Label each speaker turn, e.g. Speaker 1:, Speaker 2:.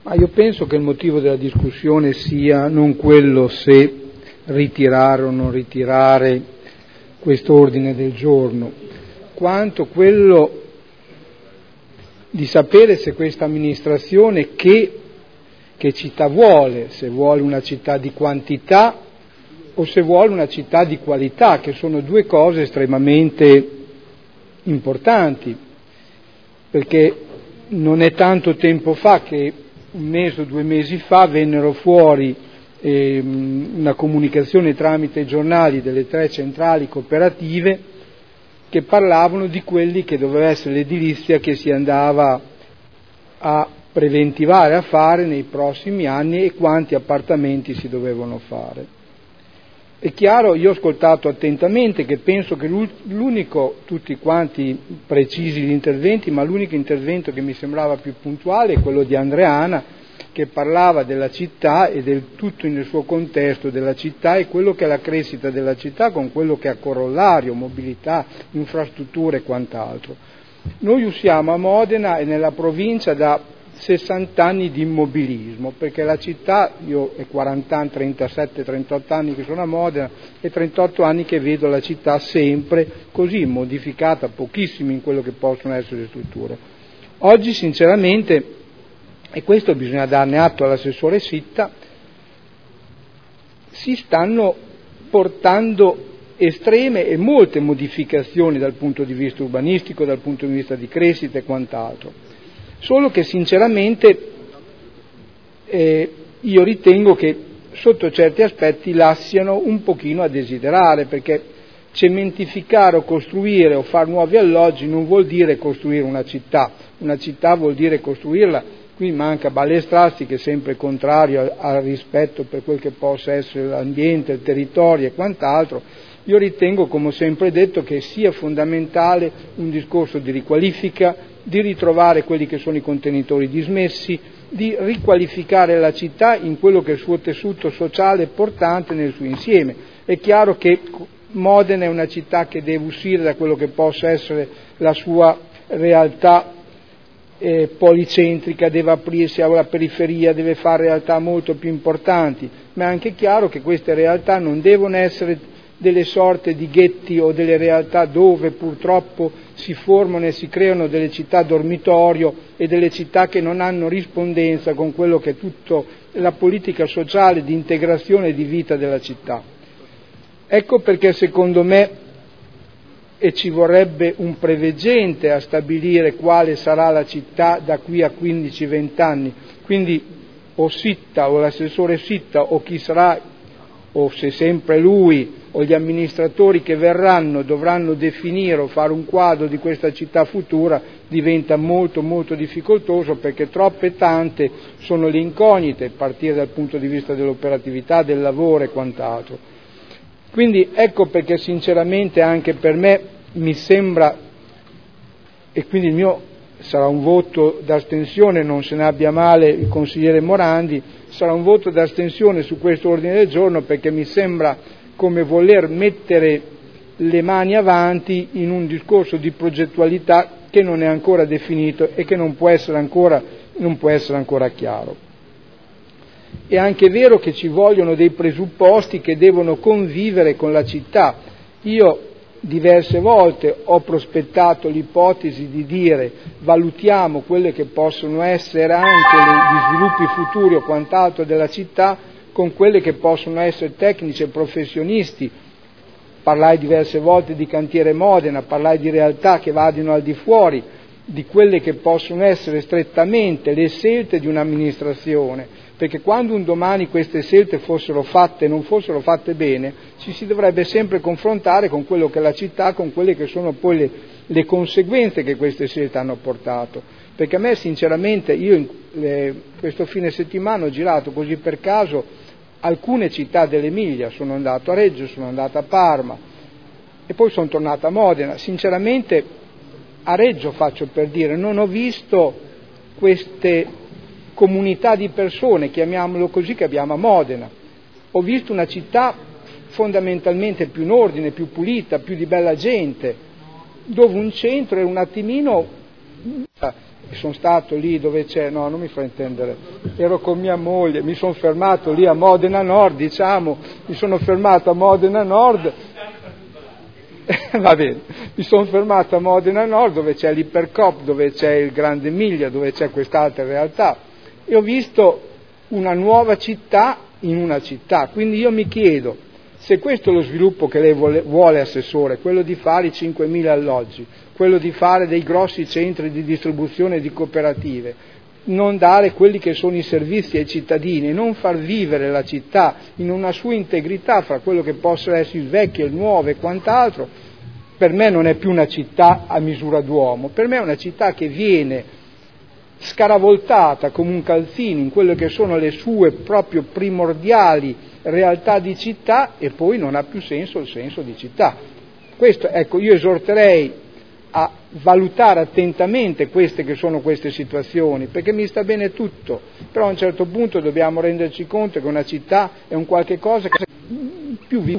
Speaker 1: Ma io penso che il motivo della discussione sia non quello se ritirare o non ritirare questo ordine del giorno, quanto quello di sapere se questa amministrazione che città vuole, se vuole una città di quantità o se vuole una città di qualità, che sono due cose estremamente importanti, perché non è tanto tempo fa che, un mese o 2 mesi fa, vennero fuori una comunicazione tramite i giornali delle 3 centrali cooperative che parlavano di quelli che doveva essere l'edilizia che si andava a preventivare, a fare nei prossimi anni e quanti appartamenti si dovevano fare. È chiaro, io ho ascoltato attentamente, che penso che l'unico, tutti quanti precisi gli interventi, ma l'unico intervento che mi sembrava più puntuale è quello di Andreana, che parlava della città e del tutto nel suo contesto della città e quello che è la crescita della città con quello che è a corollario, mobilità, infrastrutture e quant'altro. Noi usiamo a Modena e nella provincia da 60 anni di immobilismo, perché la città, io è 40 anni, 37, 38 anni che sono a Modena e 38 anni che vedo la città sempre così, modificata pochissimo in quello che possono essere le strutture. Oggi sinceramente, e questo bisogna darne atto all'assessore Sitta, si stanno portando estreme e molte modificazioni dal punto di vista urbanistico, dal punto di vista di crescita e quant'altro. Solo che sinceramente io ritengo che sotto certi aspetti lasciano un pochino a desiderare, perché cementificare o costruire o fare nuovi alloggi non vuol dire costruire una città vuol dire costruirla. Qui manca Ballestrassi, che è sempre contrario al rispetto per quel che possa essere l'ambiente, il territorio e quant'altro. Io ritengo, come ho sempre detto, che sia fondamentale un discorso di riqualifica, di ritrovare quelli che sono i contenitori dismessi, di riqualificare la città in quello che è il suo tessuto sociale portante nel suo insieme. È chiaro che Modena è una città che deve uscire da quello che possa essere la sua realtà policentrica, deve aprirsi alla periferia, deve fare realtà molto più importanti, ma è anche chiaro che queste realtà non devono essere delle sorte di ghetti o delle realtà dove purtroppo si formano e si creano delle città dormitorio e delle città che non hanno rispondenza con quello che è tutta la politica sociale di integrazione e di vita della città. Ecco perché secondo me, e ci vorrebbe un preveggente a stabilire quale sarà la città da qui a 15-20 anni, quindi o Sitta o l'assessore Sitta o chi sarà, o se sempre lui o gli amministratori che verranno dovranno definire o fare un quadro di questa città futura, diventa molto molto difficoltoso, perché troppe tante sono le incognite, a partire dal punto di vista dell'operatività, del lavoro e quant'altro. Quindi ecco perché sinceramente anche per me mi sembra, e quindi il mio sarà un voto d'astensione, non se ne abbia male il consigliere Morandi, sarà un voto d'astensione su questo ordine del giorno, perché mi sembra come voler mettere le mani avanti in un discorso di progettualità che non è ancora definito e che non può essere ancora chiaro. È anche vero che ci vogliono dei presupposti che devono convivere con la città. Io diverse volte ho prospettato l'ipotesi di dire valutiamo quelle che possono essere anche gli sviluppi futuri o quant'altro della città con quelle che possono essere tecnici e professionisti. Parlai diverse volte di cantiere Modena, parlai di realtà che vadano al di fuori di quelle che possono essere strettamente le scelte di un'amministrazione, perché quando un domani queste scelte fossero fatte e non fossero fatte bene, ci si dovrebbe sempre confrontare con quello che è la città, con quelle che sono poi le conseguenze che queste scelte hanno portato. Perché a me sinceramente, io questo fine settimana ho girato così per caso alcune città dell'Emilia, sono andato a Reggio, sono andato a Parma e poi sono tornato a Modena. Sinceramente a Reggio, faccio per dire, non ho visto queste comunità di persone, chiamiamolo così, che abbiamo a Modena. Ho visto una città fondamentalmente più in ordine, più pulita, più di bella gente, dove un centro è un attimino Sono stato lì dove c'è, no, non mi fa intendere, ero con mia moglie, mi sono fermato lì a Modena Nord, mi sono fermato a Modena Nord, va bene, mi sono fermato a Modena Nord dove c'è l'Ipercoop, dove c'è il Grande Emilia, dove c'è quest'altra realtà, e ho visto una nuova città in una città, quindi io mi chiedo, se questo è lo sviluppo che lei vuole, Assessore, quello di fare i 5.000 alloggi, quello di fare dei grossi centri di distribuzione di cooperative, non dare quelli che sono i servizi ai cittadini, non far vivere la città in una sua integrità fra quello che possa essere il vecchio e il nuovo e quant'altro, per me non è più una città a misura d'uomo, per me è una città che viene scaravoltata come un calzino in quelle che sono le sue proprio primordiali realtà di città e poi non ha più senso il senso di città. Questo, ecco, io esorterei a valutare attentamente queste che sono queste situazioni, perché mi sta bene tutto, però a un certo punto dobbiamo renderci conto che una città è un qualche cosa che è più